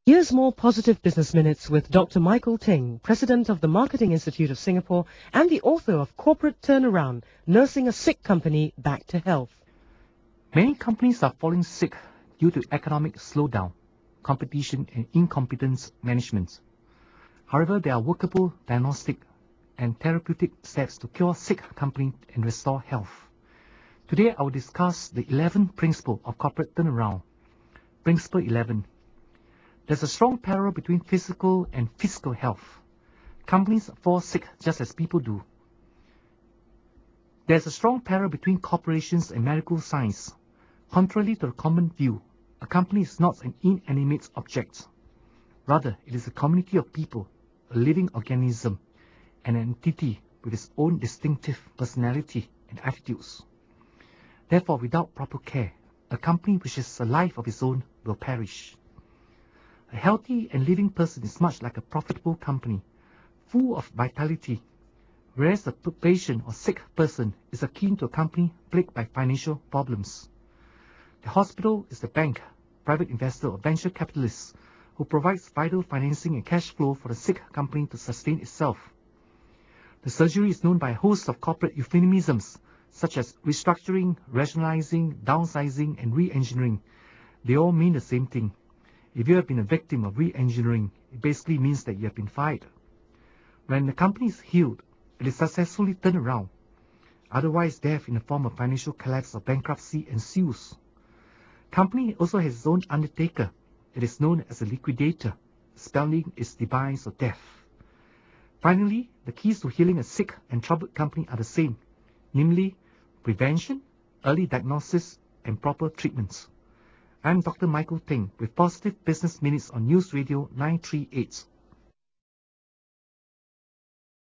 Here's more positive business minutes with Dr. Michael Ting, President of the Marketing Institute of Singapore and the author of Corporate Turnaround, Nursing a Sick Company Back to Health. Many companies are falling sick due to economic slowdown, competition and incompetent management. However, there are workable diagnostic and therapeutic steps to cure sick company and restore health. Today, I will discuss the 11th principle of corporate turnaround. Principle 11. There's a strong parallel between physical and fiscal health. Companies fall sick just as people do. There's a strong parallel between corporations and medical science. Contrary to the common view, a company is not an inanimate object. Rather, it is a community of people, a living organism, and an entity with its own distinctive personality and attitudes. Therefore, without proper care, a company which has a life of its own will perish. A healthy and living person is much like a profitable company, full of vitality, whereas a patient or sick person is akin to a company plagued by financial problems. The hospital is the bank, private investor or venture capitalist who provides vital financing and cash flow for the sick company to sustain itself. The surgery is known by a host of corporate euphemisms such as restructuring, rationalizing, downsizing, and re-engineering. They all mean the same thing. If you have been a victim of re-engineering, it basically means that you have been fired. When the company is healed, it is successfully turned around. Otherwise, death in the form of financial collapse or bankruptcy ensues. Company also has its own undertaker. It is known as a liquidator, spelling its demise or death. Finally, the keys to healing a sick and troubled company are the same, namely prevention, early diagnosis, and proper treatments. I'm Dr. Michael Ting with Positive Business Minutes on News Radio 938.